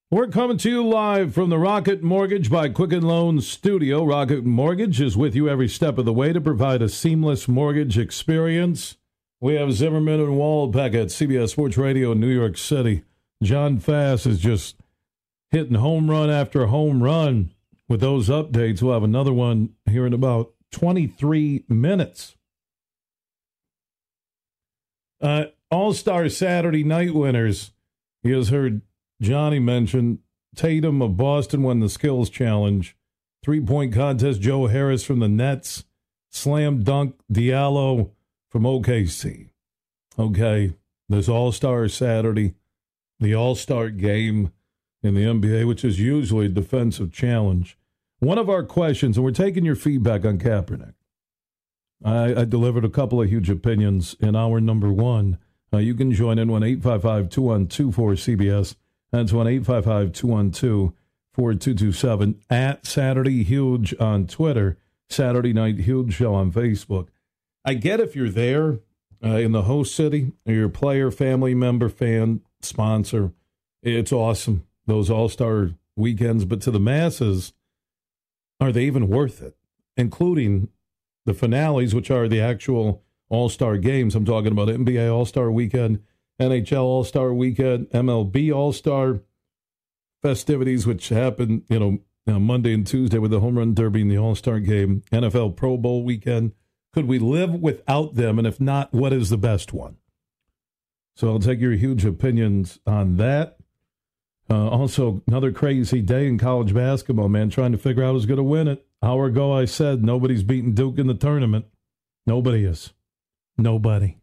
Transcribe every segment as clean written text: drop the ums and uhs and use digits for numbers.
We're coming to you live from the Rocket Mortgage by Quicken Loans studio. Rocket Mortgage is with you every step of the way to provide a seamless mortgage experience. We have Zimmerman and Waldbeck at CBS Sports Radio in New York City. John Fass is just hitting home run after home run with those updates. We'll have another one here in about 23 minutes. All-Star Saturday night winners. He has heard Johnny mention Tatum of Boston won the skills challenge. 3-point contest, Joe Harris from the Nets. Slam dunk, Diallo from OKC. Okay, this All-Star Saturday, the All-Star game in the NBA, which is usually a defensive challenge. One of our questions, and we're taking your feedback on Kaepernick. I delivered a couple of huge opinions in hour number one. You can join in 1-855-212-4CBS. That's 1-855-212-4227 at Saturday Huge on Twitter, Saturday Night Huge Show on Facebook. I get if you're there in the host city, or you're a player, family member, fan, sponsor, it's awesome, those all-star weekends. But to the masses, are they even worth it? Including the finales, which are the actual all-star games. I'm talking about NBA All-Star Weekend, NHL All-Star Weekend, MLB All-Star festivities, which happen, Monday and Tuesday with the Home Run Derby and the All-Star Game, NFL Pro Bowl weekend. Could we live without them? And if not, what is the best one? So I'll take your huge opinions on that. Also, another crazy day in college basketball, man, trying to figure out who's going to win it. An hour ago, I said nobody's beating Duke in the tournament. Nobody is. Nobody.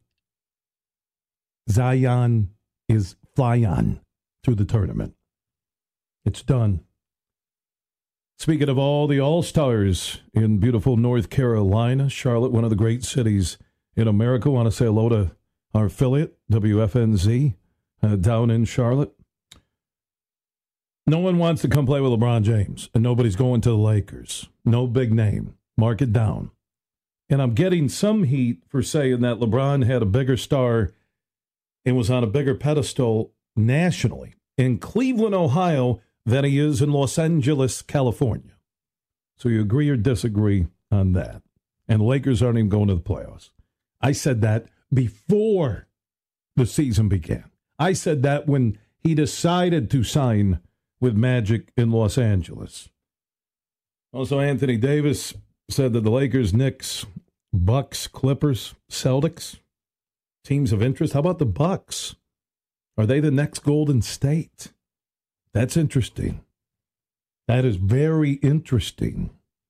Zion is flying through the tournament. It's done. Speaking of all the All-Stars in beautiful North Carolina, Charlotte, one of the great cities in America. I want to say hello to our affiliate, WFNZ, down in Charlotte. No one wants to come play with LeBron James, and nobody's going to the Lakers. No big name. Mark it down. And I'm getting some heat for saying that LeBron had a bigger star and was on a bigger pedestal nationally in Cleveland, Ohio, than he is in Los Angeles, California. So you agree or disagree on that? And the Lakers aren't even going to the playoffs. I said that before the season began. I said that when he decided to sign with Magic in Los Angeles. Also, Anthony Davis said that the Lakers, Knicks, Bucks, Clippers, Celtics, teams of interest. How about the Bucks? Are they the next Golden State? That's interesting. That is very interesting.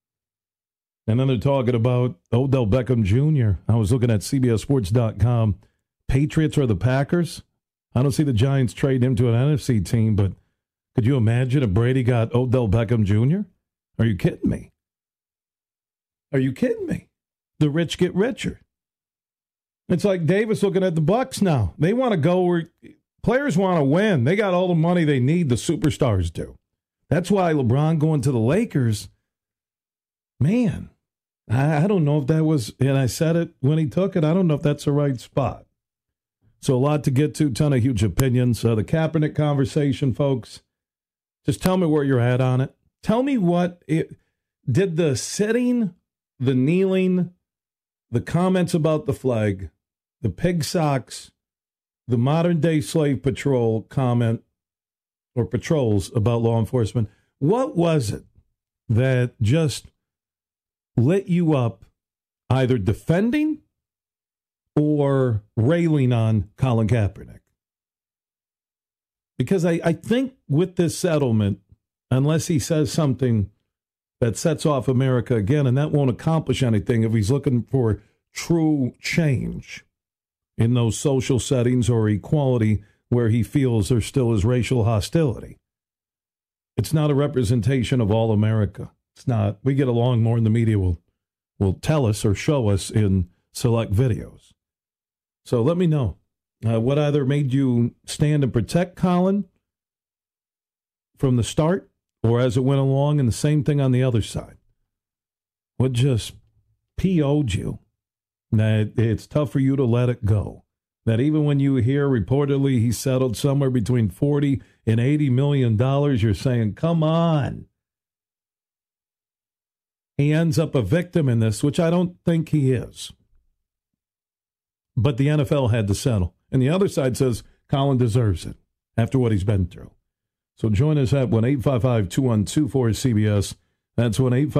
And then they're talking about Odell Beckham Jr. I was looking at CBSSports.com. Patriots or the Packers? I don't see the Giants trade him to an NFC team, but could you imagine if Brady got Odell Beckham Jr.? Are you kidding me? Are you kidding me? The rich get richer. It's like Davis looking at the Bucks now. They want to go where players want to win. They got all the money they need, the superstars do. That's why LeBron going to the Lakers, man, I don't know if that was, and I said it when he took it, I don't know if that's the right spot. So a lot to get to, ton of huge opinions. The Kaepernick conversation, folks, just tell me where you're at on it. Tell me did the sitting, the kneeling, the comments about the flag, the pig socks, the modern-day slave patrol comment or patrols about law enforcement, what was it that just lit you up either defending or railing on Colin Kaepernick? Because I think with this settlement, unless he says something that sets off America again, and that won't accomplish anything if he's looking for true change in those social settings or equality where he feels there still is racial hostility. It's not a representation of all America. It's not. We get along more than the media will tell us or show us in select videos. So let me know what either made you stand and protect Colin from the start or as it went along, and the same thing on the other side. What just PO'd you? That it's tough for you to let it go. That even when you hear reportedly he settled somewhere between $40 and $80 million, you're saying, come on. He ends up a victim in this, which I don't think he is. But the NFL had to settle. And the other side says Colin deserves it after what he's been through. So join us at 1-855-212-4CBS. That's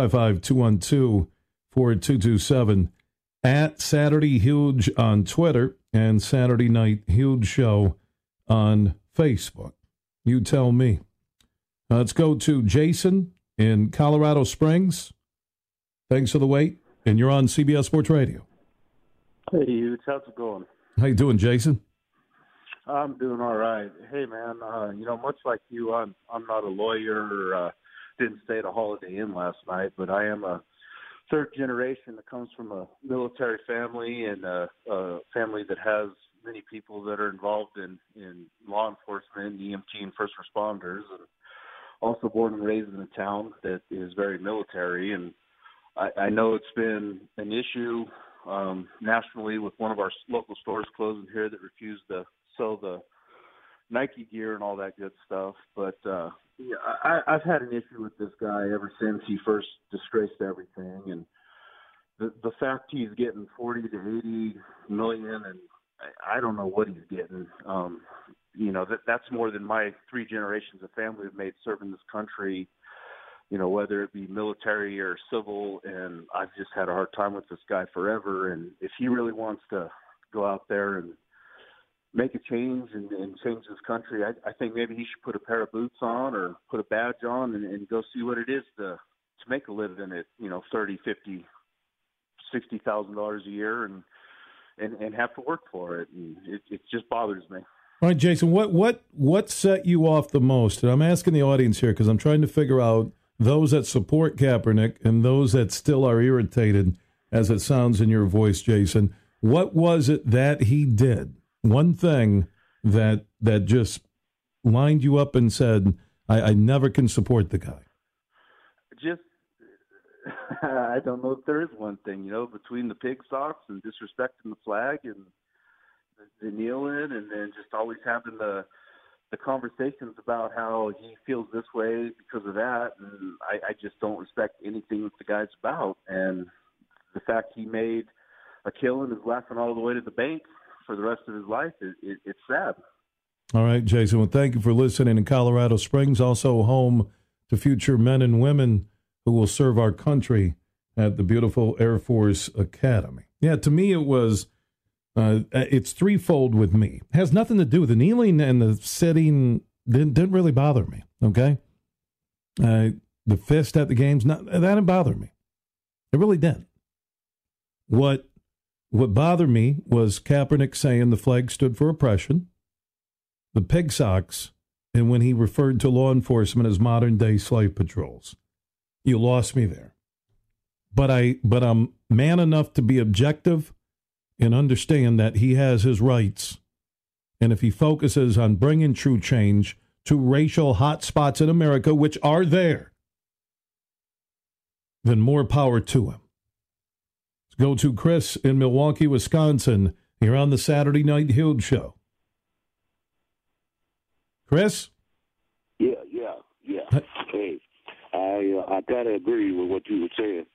1-855-212-4227. At Saturday Huge on Twitter and Saturday Night Huge Show on Facebook. You tell me. Let's go to Jason in Colorado Springs. Thanks for the wait. And you're on CBS Sports Radio. Hey, Huge. How's it going? How you doing, Jason? I'm doing all right. Hey, man, much like you, I'm not a lawyer, didn't stay at a Holiday Inn last night, but I am a third generation that comes from a military family and a family that has many people that are involved in law enforcement, EMT, and first responders, and also born and raised in a town that is very military. And I know it's been an issue nationally with one of our local stores closing here that refused to sell the Nike gear and all that good stuff. But I've had an issue with this guy ever since he first disgraced everything. And the fact he's getting 40 to 80 million, and I don't know what he's getting. That's more than my three generations of family have made serving this country, whether it be military or civil. And I've just had a hard time with this guy forever. And if he really wants to go out there and make a change and change this country, I think maybe he should put a pair of boots on or put a badge on and go see what it is to make a living at, $30, $50, $60,000 a year and have to work for it. And it just bothers me. All right, Jason, what set you off the most? And I'm asking the audience here because I'm trying to figure out those that support Kaepernick and those that still are irritated, as it sounds in your voice, Jason. What was it that he did? One thing that just lined you up and said, I never can support the guy. Just, I don't know if there is one thing, between the pig socks and disrespecting the flag and the kneeling and then just always having the conversations about how he feels this way because of that. And I just don't respect anything that the guy's about. And the fact he made a killing is laughing all the way to the bank for the rest of his life, it's sad. All right, Jason. Well, thank you for listening in Colorado Springs, also home to future men and women who will serve our country at the beautiful Air Force Academy. Yeah, to me it was, it's threefold with me. It has nothing to do with the kneeling and the sitting. Didn't really bother me, okay? The fist at the games, that didn't bother me. It really didn't. What bothered me was Kaepernick saying the flag stood for oppression, the pig socks, and when he referred to law enforcement as modern-day slave patrols. You lost me there. But I'm man enough to be objective and understand that he has his rights. And if he focuses on bringing true change to racial hot spots in America, which are there, then more power to him. Go to Chris in Milwaukee, Wisconsin. You're on the Saturday Night Huge Show. Chris? Yeah. Hey, I kind of agree with what you were saying.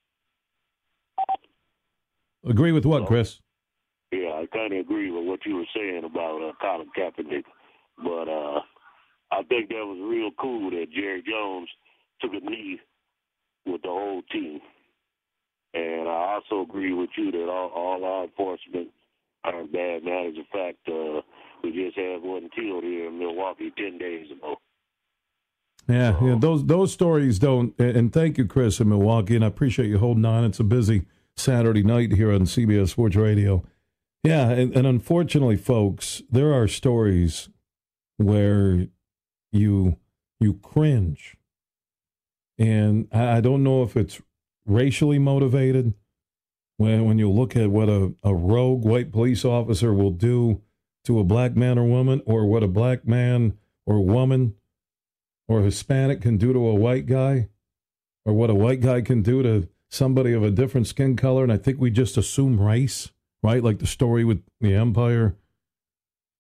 Agree with what, Chris? Yeah, I kind of agree with what you were saying about Colin Kaepernick. But I think that was real cool that Jerry Jones took a knee with the whole team. And I also agree with you that all law enforcement are bad. Matter of fact, we just had one killed here in Milwaukee 10 days ago. Yeah, those stories don't. And thank you, Chris, in Milwaukee. And I appreciate you holding on. It's a busy Saturday night here on CBS Sports Radio. Yeah, and unfortunately, folks, there are stories where you cringe. And I don't know if it's racially motivated when you look at what a rogue white police officer will do to a black man or woman, or what a black man or woman or Hispanic can do to a white guy, or what a white guy can do to somebody of a different skin color. And I think we just assume race, right? Like the story with the Empire.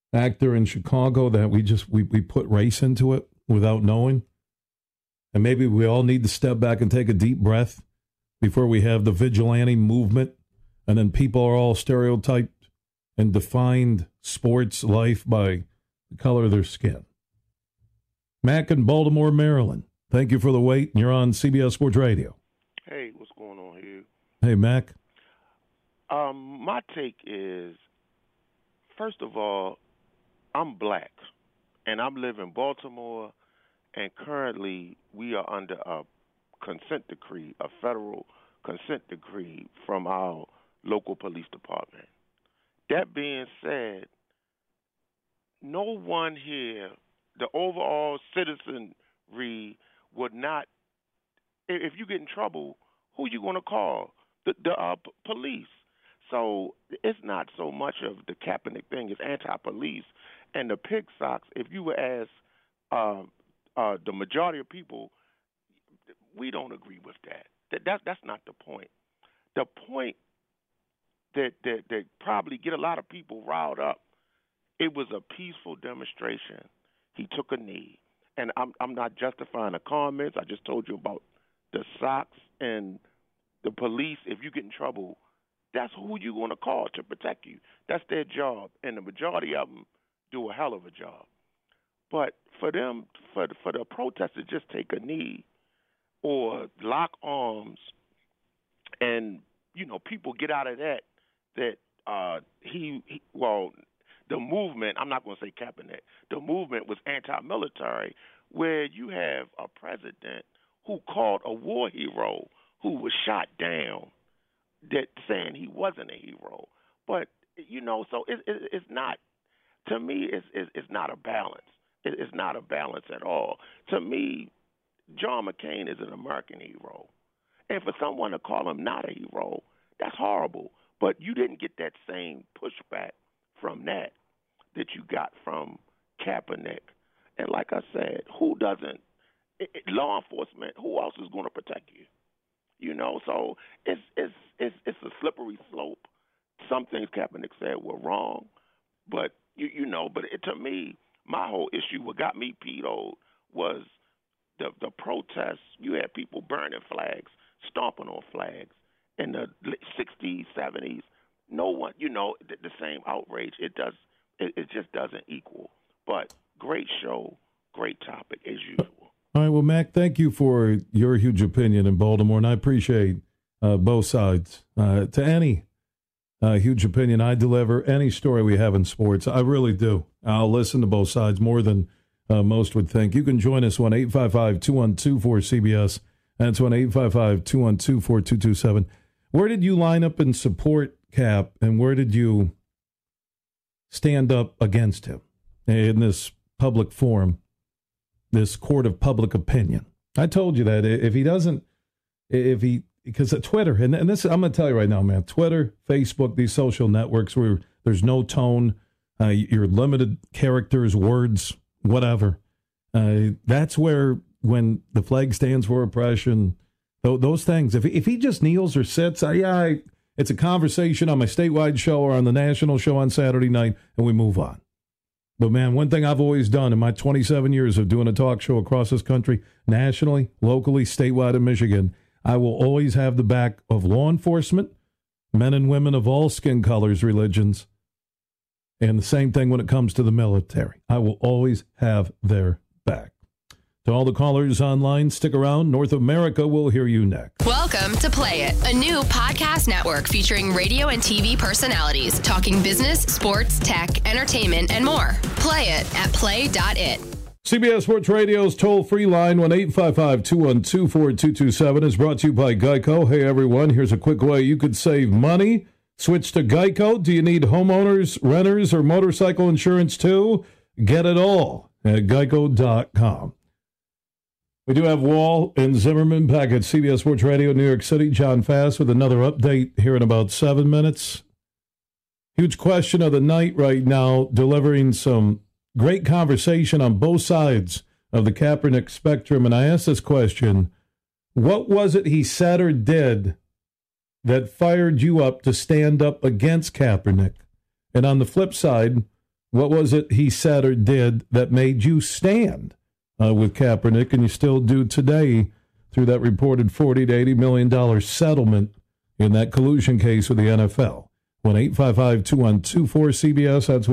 actor in Chicago that we put race into it without knowing. And maybe we all need to step back and take a deep breath before we have the vigilante movement, and then people are all stereotyped and defined sports life by the color of their skin. Mac in Baltimore, Maryland. Thank you for the wait, and you're on CBS Sports Radio. Hey, what's going on here? Hey, Mac. My take is, first of all, I'm black, and I live in Baltimore, and currently we are under a consent decree, a federal consent decree from our local police department. That being said, no one here, the overall citizenry would not, if you get in trouble, who you going to call? The police. So it's not so much of the Kaepernick thing, it's anti-police. And the pig socks, if you were asked the majority of people, we don't agree with that. That's not the point. The point that probably get a lot of people riled up, it was a peaceful demonstration. He took a knee. And I'm not justifying the comments. I just told you about the socks and the police. If you get in trouble, that's who you're going to call to protect you. That's their job. And the majority of them do a hell of a job. But for them, for the protesters to just take a knee or lock arms and, people get out of that the movement, I'm not going to say Kaepernick, the movement was anti-military, where you have a president who called a war hero who was shot down, that saying he wasn't a hero. But, so it's not, to me, it's not a balance. It's not a balance at all. To me, John McCain is an American hero. And for someone to call him not a hero, that's horrible. But you didn't get that same pushback from that you got from Kaepernick. And like I said, who doesn't? Law enforcement, who else is going to protect you? So it's a slippery slope. Some things Kaepernick said were wrong, but to me, my whole issue, what got me peed was the protests. You had people burning flags, stomping on flags in the 60s, 70s. No one, the same outrage. It just doesn't equal. But great show, great topic as usual. All right, well, Mac, thank you for your huge opinion in Baltimore, and I appreciate both sides. To any huge opinion I deliver, any story we have in sports, I really do. I'll listen to both sides more than most would think. You can join us on 855-212-4CBS. That's 1-855-212-4227. Where did you line up in support, Cap, and where did you stand up against him in this public forum, this court of public opinion? I told you that because of Twitter, and this, I'm going to tell you right now, man, Twitter, Facebook, these social networks where there's no tone, you're limited characters, words, whatever. That's where, when the flag stands for oppression, those things, if he just kneels or sits, it's a conversation on my statewide show or on the national show on Saturday night, and we move on. But, man, one thing I've always done in my 27 years of doing a talk show across this country, nationally, locally, statewide in Michigan, I will always have the back of law enforcement, men and women of all skin colors, religions, and the same thing when it comes to the military. I will always have their back. To all the callers online, stick around. North America will hear you next. Welcome to Play It, a new podcast network featuring radio and TV personalities talking business, sports, tech, entertainment, and more. Play it at play.it. CBS Sports Radio's toll-free line, 1-855-212-4227, is brought to you by Geico. Hey, everyone, here's a quick way you could save money. Switch to Geico. Do you need homeowners, renters, or motorcycle insurance too? Get it all at geico.com. We do have Wall and Zimmerman back at CBS Sports Radio, New York City. John Fass with another update here in about 7 minutes. Huge question of the night right now, delivering some great conversation on both sides of the Kaepernick spectrum. And I asked this question, what was it he said or did that fired you up to stand up against Kaepernick? And on the flip side, What was it he said or did that made you stand with Kaepernick, and you still do today through that reported $40 to $80 million settlement in that collusion case with the NFL? 1-855-212-4CBS. That's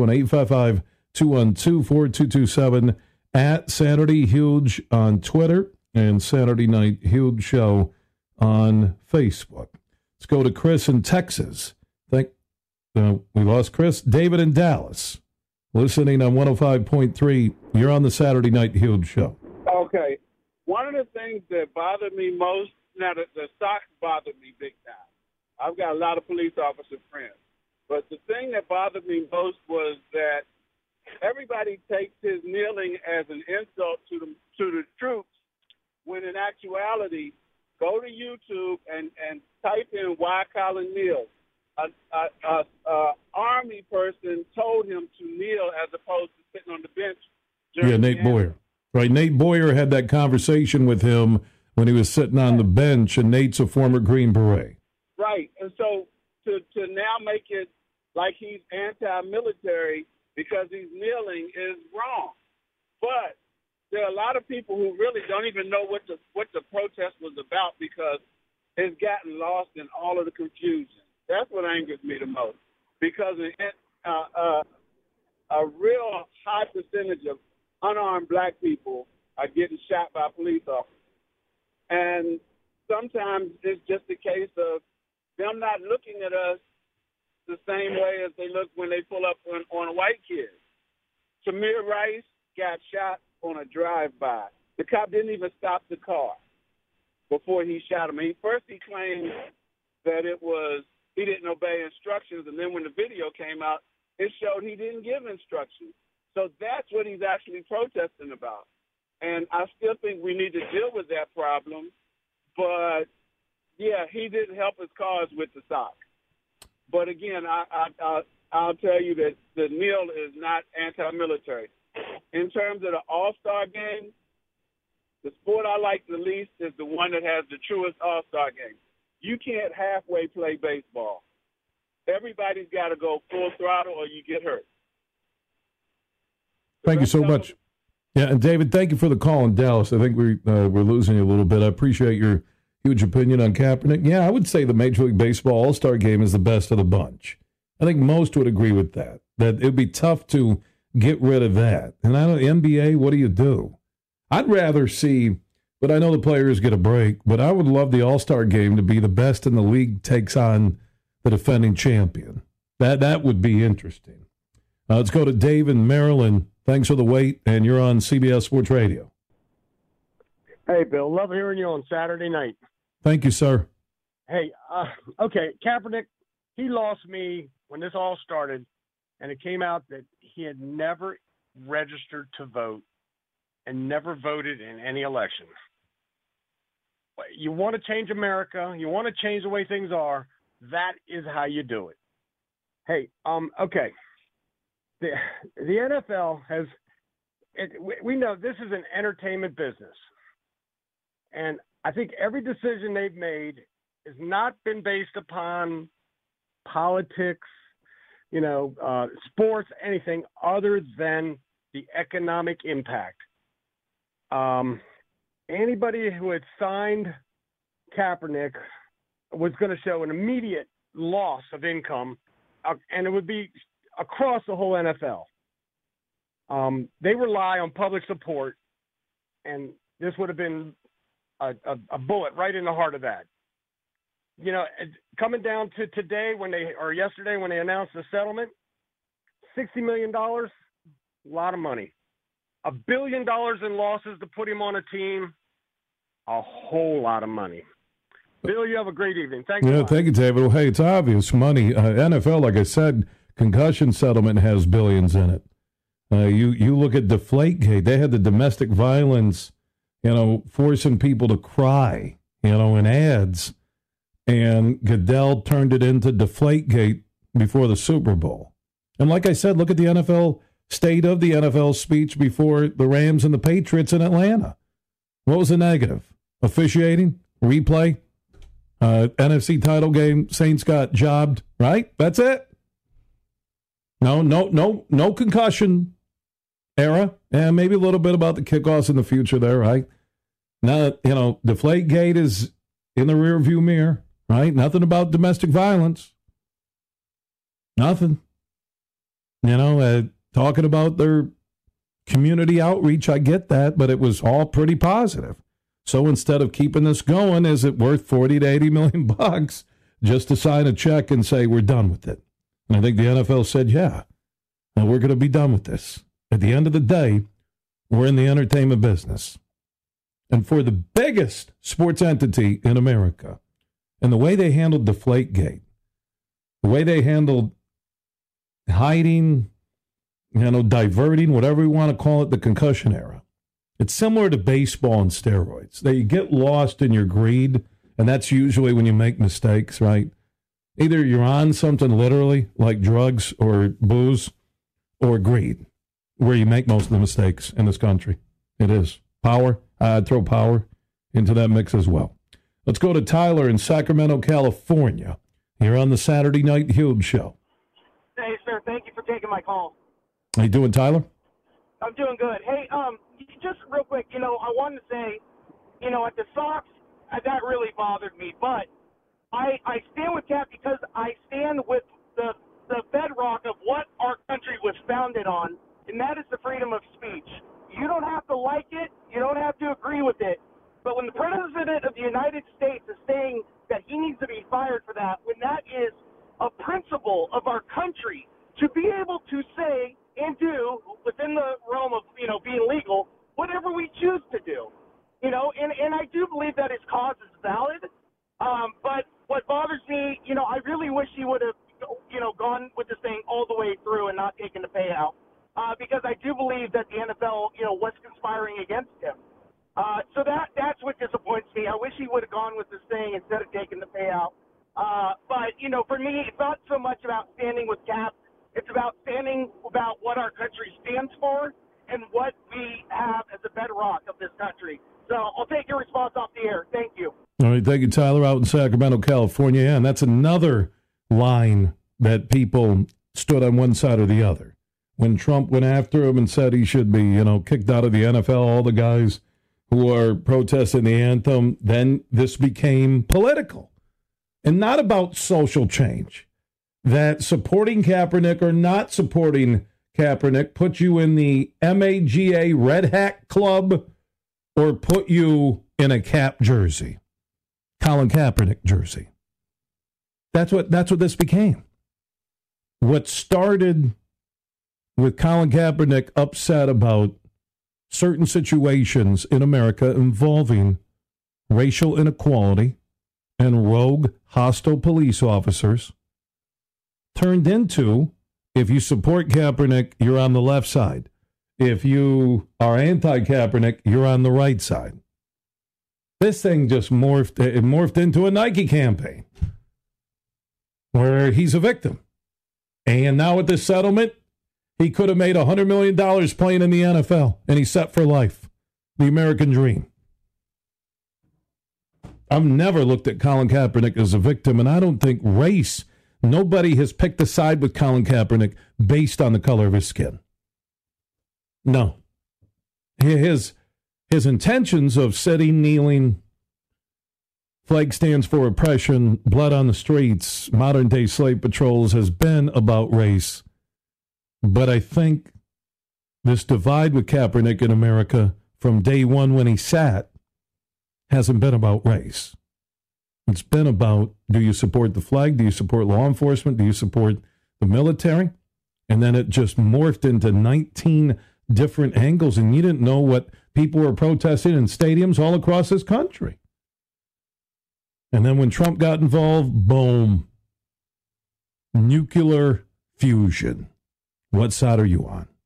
1-855-212-4227 at Saturday Huge on Twitter and Saturday Night Huge Show on Facebook. Let's go to Chris in Texas. We lost Chris. David in Dallas, listening on 105.3. You're on the Saturday Night Huge Show. Okay. One of the things that bothered me most, now the socks bothered me big time. I've got a lot of police officer friends. But the thing that bothered me most was that everybody takes his kneeling as an insult to the troops, when in actuality, go to YouTube and type in why Colin kneels. An Army person told him to kneel as opposed to sitting on the bench. Yeah, Nate Boyer. Right, Nate Boyer had that conversation with him when he was sitting on the bench, and Nate's a former Green Beret. Right, and so to now make it like he's anti-military because he's kneeling is wrong. But there are a lot of people who really don't even know what the protest was about because it's gotten lost in all of the confusion. That's what angers me the most, because a real high percentage of unarmed black people are getting shot by police officers. And sometimes it's just a case of them not looking at us the same way as they look when they pull up on a white kid. Tamir Rice got shot on a drive-by. The cop didn't even stop the car before he shot him. He claimed that he didn't obey instructions, and then when the video came out, it showed he didn't give instructions. So that's what he's actually protesting about. And I still think we need to deal with that problem. But, yeah, he didn't help his cause with the sock. But, again, I'll tell you that the kneel is not anti-military. In terms of the All-Star game, the sport I like the least is the one that has the truest All-Star game. You can't halfway play baseball. Everybody's got to go full throttle or you get hurt. Thank you so much. Yeah, and David, thank you for the call in Dallas. I think we're losing you a little bit. I appreciate your huge opinion on Kaepernick. Yeah, I would say the Major League Baseball All-Star Game is the best of the bunch. I think most would agree with that it would be tough to get rid of that. And I know the NBA, what do you do? I'd rather see, but I know the players get a break, but I would love the All-Star Game to be the best in the league takes on the defending champion. That would be interesting. Let's go to Dave in Maryland. Thanks for the wait, and you're on CBS Sports Radio. Hey, Bill. Love hearing you on Saturday night. Thank you, sir. Hey, okay, Kaepernick, he lost me when this all started, and it came out that he had never registered to vote and never voted in any election. You want to change America, you want to change the way things are, that is how you do it. Hey, okay. The NFL has we know this is an entertainment business. And I think every decision they've made has not been based upon politics, sports, anything other than the economic impact. Anybody who had signed Kaepernick was going to show an immediate loss of income, and it would be across the whole NFL. They rely on public support, and this would have been a bullet right in the heart of that. Coming down to today yesterday when they announced the settlement, $60 million, a lot of money. $1 billion in losses to put him on a team, a whole lot of money. Bill, you have a great evening. Thank you. Yeah, thank you, David. Well, hey, it's obvious money. NFL, like I said, concussion settlement has billions in it. You look at Deflategate. They had the domestic violence, forcing people to cry, in ads. And Goodell turned it into Deflategate before the Super Bowl. And like I said, look at the NFL, state of the NFL speech before the Rams and the Patriots in Atlanta. What was the negative? Officiating? Replay? NFC title game, Saints got jobbed, right? That's it. No concussion era, and maybe a little bit about the kickoffs in the future there, right? Now, Deflategate is in the rearview mirror, right? Nothing about domestic violence. Nothing. Talking about their community outreach, I get that, but it was all pretty positive. So instead of keeping this going, is it worth $40 to $80 million just to sign a check and say we're done with it? And I think the NFL said, yeah, and we're going to be done with this. At the end of the day, we're in the entertainment business. And for the biggest sports entity in America, and the way they handled Deflategate, the way they handled hiding, diverting, whatever you want to call it, the concussion era, it's similar to baseball and steroids. They get lost in your greed, and that's usually when you make mistakes, right? Either you're on something literally, like drugs or booze, or greed, where you make most of the mistakes in this country. It is. Power. I'd throw power into that mix as well. Let's go to Tyler in Sacramento, California. You're on the Saturday Night Huge Show. Hey, sir. Thank you for taking my call. How you doing, Tyler? I'm doing good. Hey, just real quick, I wanted to say, at the Sox, that really bothered me. But I stand with Cap because I stand with the bedrock of what our country was founded on, and that is the freedom of speech. You don't have to like it. You don't have to agree with it. But when the President of the United States is saying that he needs to be fired for that, when that is a principle of our country, to be able to say and do within the realm of, being legal, whatever we choose to do. And I do believe that his cause is valid. But what bothers me, I really wish he would have, gone with this thing all the way through and not taken the payout. Because I do believe that the NFL, was conspiring against him. So that's what disappoints me. I wish he would have gone with this thing instead of taking the payout. But, for me, it's not so much about standing with Cap. It's about standing about what our country stands for and what we have as a bedrock of this country. So I'll take your response off the air. Thank you. All right, thank you, Tyler, out in Sacramento, California. Yeah, and that's another line that people stood on one side or the other. When Trump went after him and said he should be, kicked out of the NFL, all the guys who are protesting the anthem, then this became political and not about social change. That supporting Kaepernick or not supporting Kaepernick put you in the MAGA Red Hat Club or put you in a Cap jersey, Colin Kaepernick jersey. That's what this became. What started with Colin Kaepernick upset about certain situations in America involving racial inequality and rogue, hostile police officers turned into, if you support Kaepernick, you're on the left side. If you are anti-Kaepernick, you're on the right side. This thing just morphed into a Nike campaign where he's a victim. And now with this settlement, he could have made $100 million playing in the NFL, and he's set for life. The American dream. I've never looked at Colin Kaepernick as a victim, and I don't think race, nobody has picked a side with Colin Kaepernick based on the color of his skin. No. His intentions of sitting, kneeling, flag stands for oppression, blood on the streets, modern-day slave patrols has been about race. But I think this divide with Kaepernick in America from day one when he sat hasn't been about race. It's been about, do you support the flag? Do you support law enforcement? Do you support the military? And then it just morphed into 19 different angles, and you didn't know what people were protesting in stadiums all across this country. And then when Trump got involved, boom, nuclear fusion. What side are you on?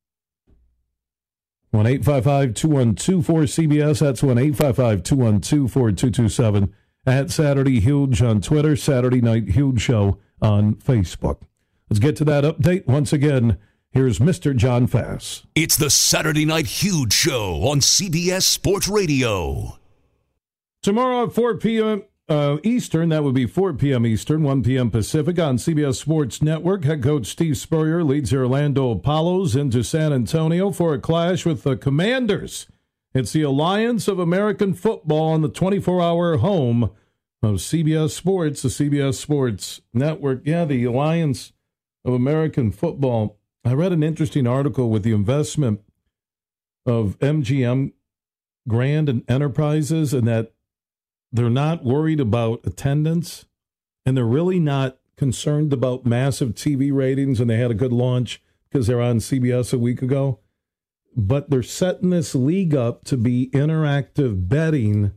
1-855-212-4CBS. That's 1-855-212-4227. At Saturday Huge on Twitter, Saturday Night Huge Show on Facebook. Let's get to that update. Once again, here's Mr. John Fass. It's the Saturday Night Huge Show on CBS Sports Radio. Tomorrow at 4 p.m., Eastern. That would be 4 p.m. Eastern, 1 p.m. Pacific on CBS Sports Network. Head coach Steve Spurrier leads the Orlando Apollos into San Antonio for a clash with the Commanders. It's the Alliance of American Football on the 24-hour home of CBS Sports, the CBS Sports Network. Yeah, the Alliance of American Football. I read an interesting article with the investment of MGM Grand and Enterprises, and that they're not worried about attendance, and they're really not concerned about massive TV ratings, and they had a good launch because they're on CBS a week ago. But they're setting this league up to be interactive betting,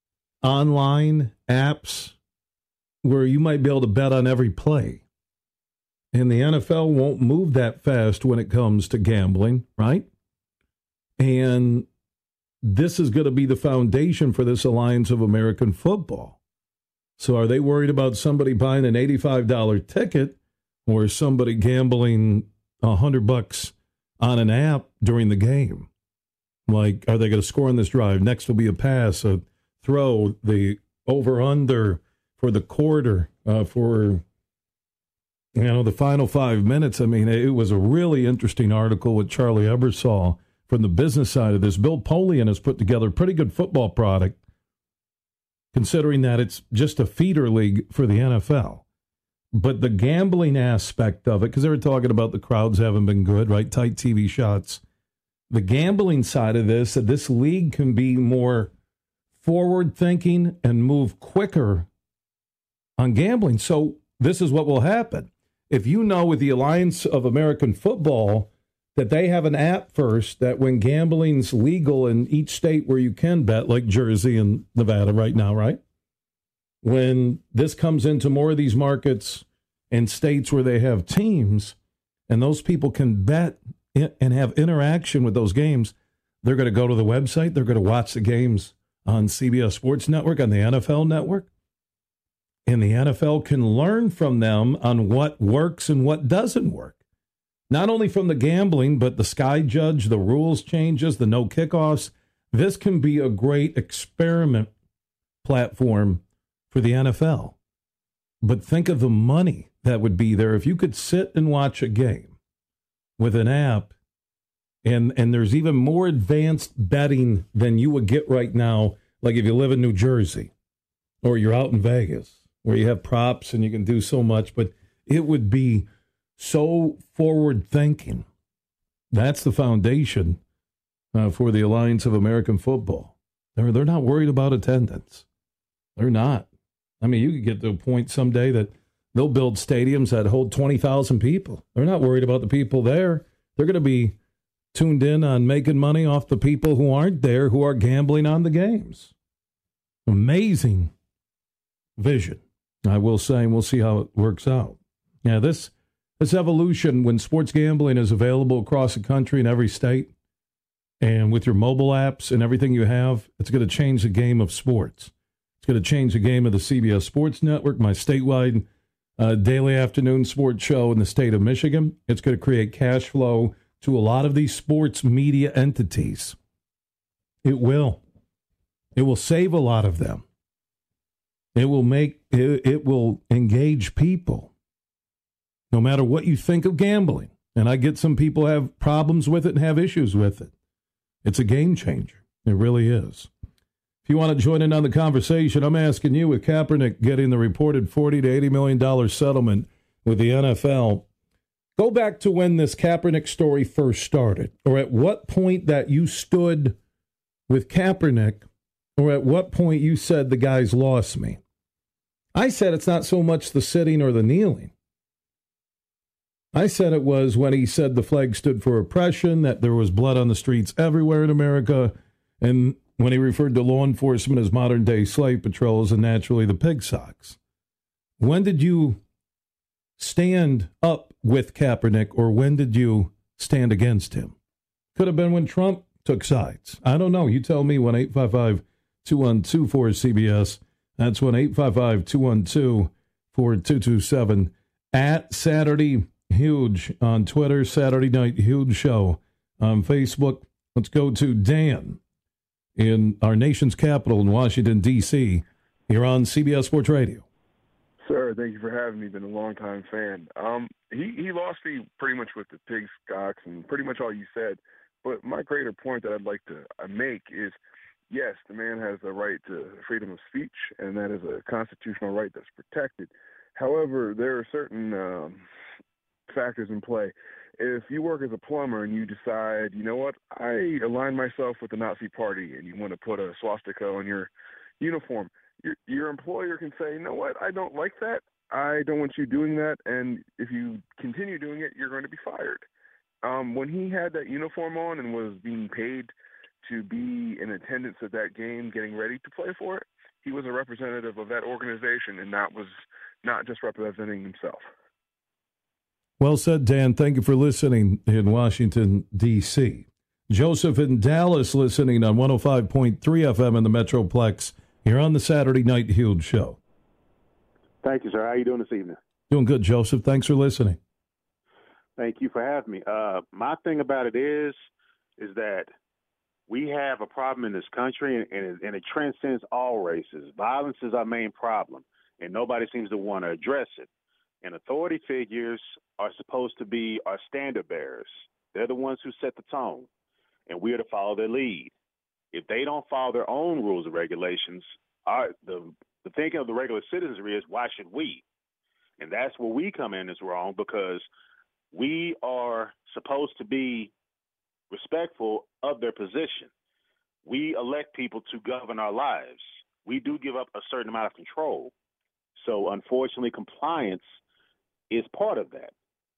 online apps where you might be able to bet on every play. And the NFL won't move that fast when it comes to gambling, right? And this is going to be the foundation for this Alliance of American Football. So are they worried about somebody buying an $85 ticket or somebody gambling $100 on an app during the game? Like, are they going to score on this drive? Next will be a pass, a throw, the over-under for the quarter, for the final 5 minutes. I mean, it was a really interesting article with Charlie Ebersol from the business side of this. Bill Polian has put together a pretty good football product, considering that it's just a feeder league for the NFL. But the gambling aspect of it, because they were talking about the crowds haven't been good, right? Tight TV shots. The gambling side of this league can be more forward-thinking and move quicker on gambling. So this is what will happen. If you know with the Alliance of American Football that they have an app first, that when gambling's legal in each state where you can bet, like Jersey and Nevada right now, right? When this comes into more of these markets and states where they have teams and those people can bet and have interaction with those games, they're going to go to the website. They're going to watch the games on CBS Sports Network, on the NFL Network. And the NFL can learn from them on what works and what doesn't work. Not only from the gambling, but the Sky Judge, the rules changes, the no kickoffs. This can be a great experiment platform for the NFL. But think of the money that would be there if you could sit and watch a game with an app, and there's even more advanced betting than you would get right now, like if you live in New Jersey or you're out in Vegas, where you have props and you can do so much, but it would be so forward-thinking. That's the foundation for the Alliance of American Football. They're not worried about attendance. They're not. I mean, you could get to a point someday that they'll build stadiums that hold 20,000 people. They're not worried about the people there. They're going to be tuned in on making money off the people who aren't there, who are gambling on the games. Amazing vision, I will say, and we'll see how it works out. Yeah, this evolution, when sports gambling is available across the country in every state, and with your mobile apps and everything you have, it's going to change the game of sports. It's going to change the game of the CBS Sports Network, my statewide daily afternoon sports show in the state of Michigan. It's going to create cash flow to a lot of these sports media entities. It will. It will save a lot of them. It will engage people. No matter what you think of gambling, and I get some people have problems with it and have issues with it. It's a game changer. It really is. If you want to join in on the conversation, I'm asking you, with Kaepernick getting the reported $40 to $80 million settlement with the NFL, go back to when this Kaepernick story first started, or at what point that you stood with Kaepernick, or at what point you said the guy's lost me. I said it's not so much the sitting or the kneeling. I said it was when he said the flag stood for oppression, that there was blood on the streets everywhere in America, and when he referred to law enforcement as modern-day slave patrols and naturally the pig socks. When did you stand up with Kaepernick, or when did you stand against him? Could have been when Trump took sides. I don't know. You tell me. 1-855-212-4CBS. That's 1-855-212-4227. At Saturday Huge on Twitter, Saturday Night Huge Show on Facebook. Let's go to Dan in our nation's capital in Washington, D.C. You're on CBS Sports Radio. Sir, thank you for having me. Been a long-time fan. He lost me pretty much with the pig stocks and pretty much all you said. But my greater point that I'd like to make is, yes, the man has a right to freedom of speech, and that is a constitutional right that's protected. However, there are certain factors in play. If you work as a plumber and you decide, you know what, I align myself with the Nazi Party, and you want to put a swastika on your uniform, your employer can say, you know what, I don't like that. I don't want you doing that, and if you continue doing it, you're going to be fired. When he had that uniform on and was being paid to be in attendance at that game, getting ready to play for it, he was a representative of that organization, and that was not just representing himself. Well said, Dan. Thank you for listening in Washington, D.C. Joseph in Dallas listening on 105.3 FM in the Metroplex. You're on the Saturday Night Huge Show. Thank you, sir. How are you doing this evening? Doing good, Joseph. Thanks for listening. Thank you for having me. My thing about it is that we have a problem in this country, and it transcends all races. Violence is our main problem, and nobody seems to want to address it. And authority figures are supposed to be our standard bearers. They're the ones who set the tone, and we are to follow their lead. If they don't follow their own rules and regulations, the thinking of the regular citizenry is, why should we? And that's where we come in is wrong, because we are supposed to be respectful of their position. We elect people to govern our lives. We do give up a certain amount of control. So, unfortunately, compliance is part of that.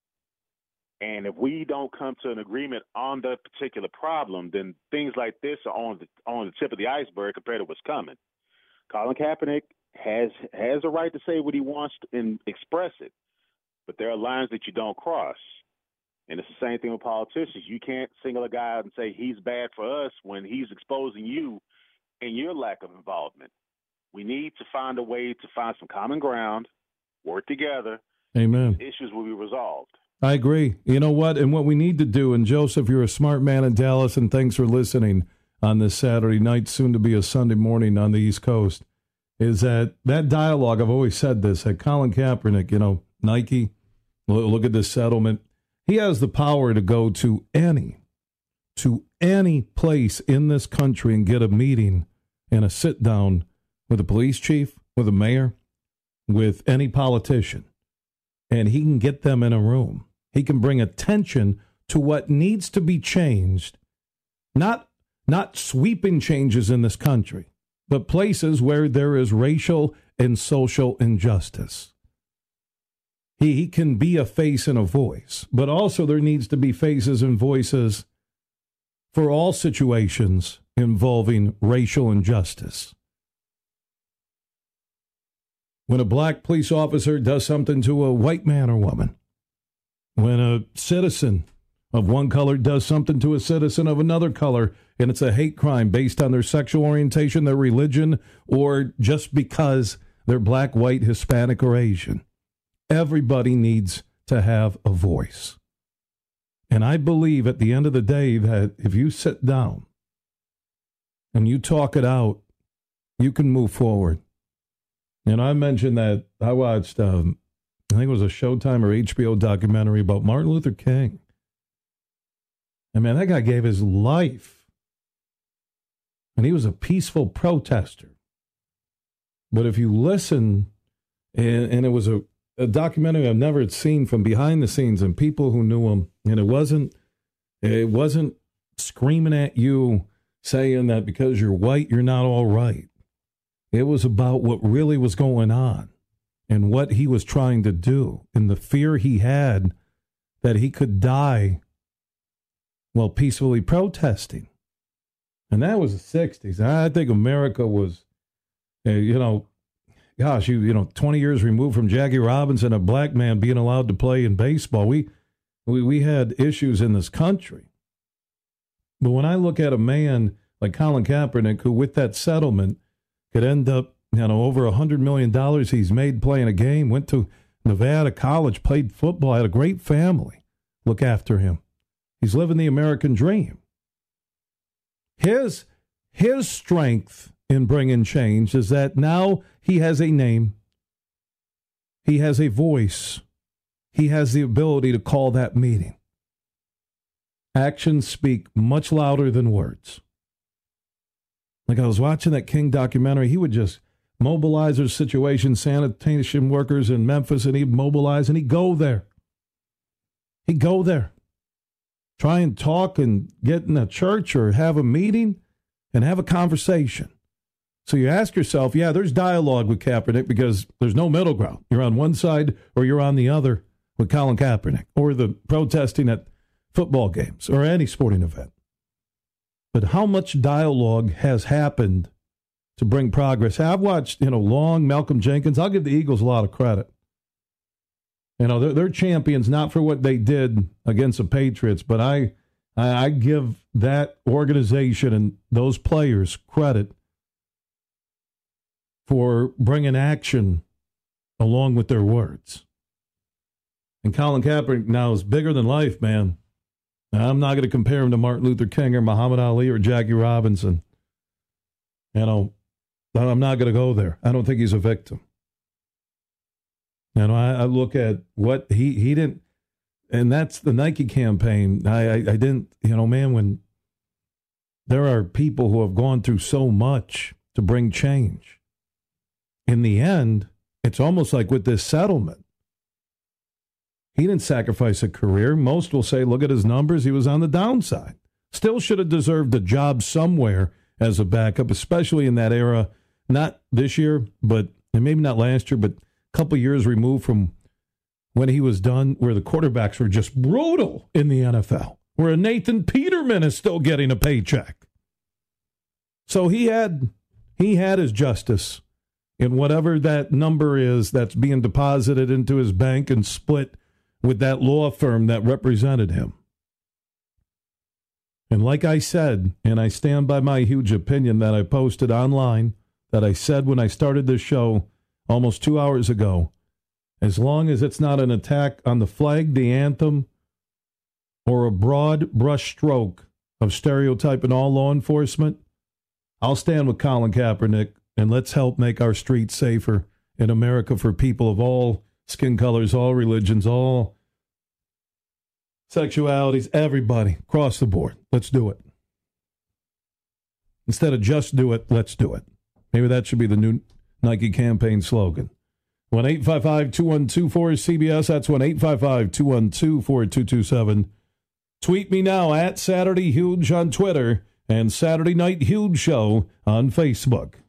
And if we don't come to an agreement on that particular problem, then things like this are on the tip of the iceberg compared to what's coming. Colin Kaepernick has a right to say what he wants and express it, but there are lines that you don't cross. And it's the same thing with politicians. You can't single a guy out and say he's bad for us when he's exposing you and your lack of involvement. We need to find a way to find some common ground, work together. Amen. Issues will be resolved. I agree. You know what? And what we need to do, and Joseph, you're a smart man in Dallas, and thanks for listening on this Saturday night, soon to be a Sunday morning on the East Coast, is that dialogue, I've always said this, that Colin Kaepernick, Nike, look at this settlement. He has the power to go to any place in this country and get a meeting and a sit down with a police chief, with a mayor, with any politician. And he can get them in a room. He can bring attention to what needs to be changed, not sweeping changes in this country, but places where there is racial and social injustice. He can be a face and a voice, but also there needs to be faces and voices for all situations involving racial injustice. When a black police officer does something to a white man or woman, when a citizen of one color does something to a citizen of another color, and it's a hate crime based on their sexual orientation, their religion, or just because they're black, white, Hispanic, or Asian. Everybody needs to have a voice. And I believe at the end of the day that if you sit down and you talk it out, you can move forward. And I mentioned that I watched, I think it was a Showtime or HBO documentary about Martin Luther King. And man, that guy gave his life. And he was a peaceful protester. But if you listen, and it was a documentary I've never seen from behind the scenes and people who knew him, and it wasn't screaming at you saying that because you're white, you're not all right. It was about what really was going on and what he was trying to do and the fear he had that he could die while peacefully protesting. And that was the 60s. I think America was, 20 years removed from Jackie Robinson, a black man being allowed to play in baseball. We had issues in this country. But when I look at a man like Colin Kaepernick, who with that settlement could end up, over $100 million he's made playing a game, went to Nevada College, played football, had a great family look after him. He's living the American dream. His strength in bringing change is that now he has a name. He has a voice. He has the ability to call that meeting. Actions speak much louder than words. Like I was watching that King documentary, he would just mobilize their situation, sanitation workers in Memphis, and he'd mobilize and he'd go there. He'd go there. Try and talk and get in a church or have a meeting and have a conversation. So you ask yourself, yeah, there's dialogue with Kaepernick because there's no middle ground. You're on one side or you're on the other with Colin Kaepernick or the protesting at football games or any sporting event. But how much dialogue has happened to bring progress? I've watched, Long, Malcolm Jenkins. I'll give the Eagles a lot of credit. They're champions not for what they did against the Patriots, but I give that organization and those players credit for bringing action along with their words. And Colin Kaepernick now is bigger than life, man. Now, I'm not going to compare him to Martin Luther King or Muhammad Ali or Jackie Robinson. I'm not going to go there. I don't think he's a victim. I look at what he didn't, and that's the Nike campaign. I didn't, when there are people who have gone through so much to bring change. In the end, it's almost like with this settlement. He didn't sacrifice a career. Most will say, look at his numbers. He was on the downside. Still should have deserved a job somewhere as a backup, especially in that era. Not this year, and maybe not last year, but a couple years removed from when he was done, where the quarterbacks were just brutal in the NFL, where Nathan Peterman is still getting a paycheck. So he had his justice in whatever that number is that's being deposited into his bank and split with that law firm that represented him. And like I said, and I stand by my huge opinion that I posted online, that I said when I started this show almost 2 hours ago, as long as it's not an attack on the flag, the anthem, or a broad brush stroke of stereotyping all law enforcement, I'll stand with Colin Kaepernick, and let's help make our streets safer in America for people of all skin colors, all religions, all sexualities, everybody, across the board. Let's do it. Instead of just do it, let's do it. Maybe that should be the new Nike campaign slogan. 1-855-212-4CBS. That's 1-855-212-4227. Tweet me now at Saturday Huge on Twitter and Saturday Night Huge Show on Facebook.